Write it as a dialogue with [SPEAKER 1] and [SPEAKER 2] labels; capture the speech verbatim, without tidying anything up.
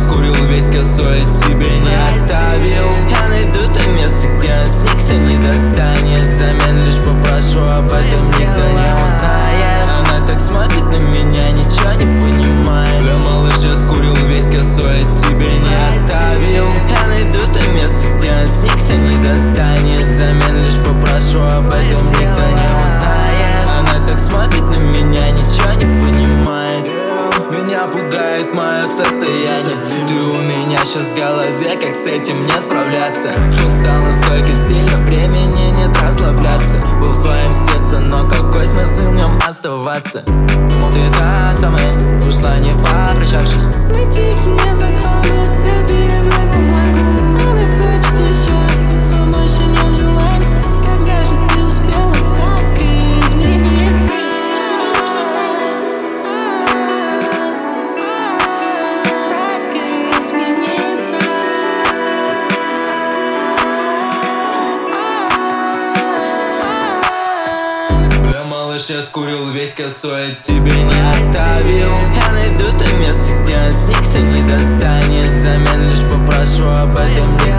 [SPEAKER 1] скурил весь косой, тебе не оставил. Я найду то место, где нас никто не достанет. Взамен лишь попрошу, об этом никто не узнает. Она так смотрит на меня, ничего не понимает. Бля, малыш, я скурил весь косой, тебе не оставил. Я найду то место, где нас никто не достанет. Взамен лишь попрошу, об этом никто не узнает. Она так смотрит на меня, ничего не понимает. Меня пугает мое состояние. Ты у меня сейчас в голове, как с этим не справляться. Устал настолько сильно, времени нет расслабляться. Был в твоем сердце, но какой смысл в нем оставаться? Ты та самая, ушла не попрощавшись.
[SPEAKER 2] Мы тихи, не знакомы, я перебрать не могу. Она хочет еще, но больше нет желания. Когда же ты успела так измениться? Так измениться.
[SPEAKER 1] Бля, малыш, я скурил весь косой, тебе не оставил. Я найду то место, где нас никто не достанет. Взамен лишь попрошу, об этом не